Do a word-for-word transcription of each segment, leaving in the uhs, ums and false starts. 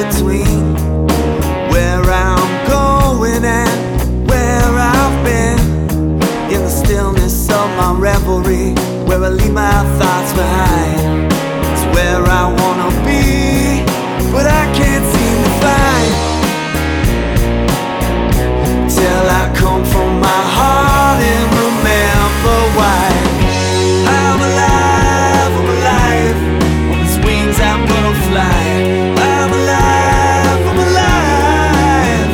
between where I'm going and where I've been. In the stillness of my revelry, where I leave my thoughts behind, it's where I wanna be, but I can't seem to find. Till I come from my heart and remember why I'm alive, I'm alive. On these wings I'm gonna fly. I'm alive, I'm alive.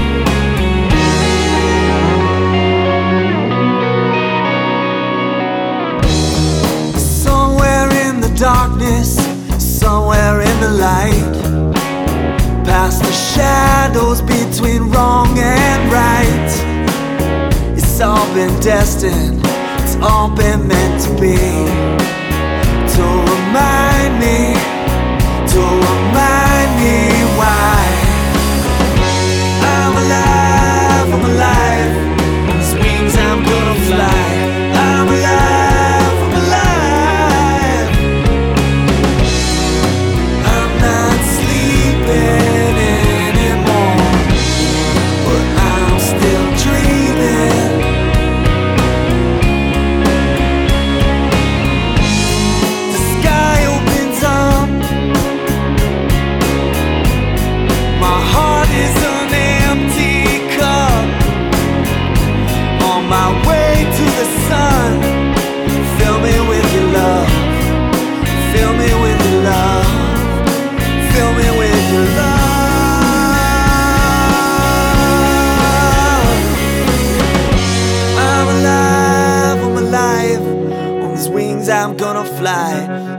Somewhere in the darkness, somewhere in the light, past the shadows between wrong and right. It's all been destined, it's all been meant to be, to remind me, to remind me why I'm alive, I'm alive. On these wings I'm gonna fly. I'm alive, I'm alive. I'm not sleeping anymore, but I'm still dreaming. The sky opens up, my heart is an empty cup. On my way to the sun, fill me with your love, fill me with your love, fill me with your love. I'm alive, I'm alive. On these wings I'm gonna fly.